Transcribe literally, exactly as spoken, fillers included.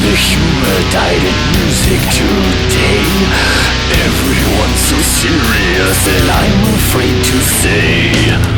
the humor died in music today? Everyone's so serious that I'm afraid to say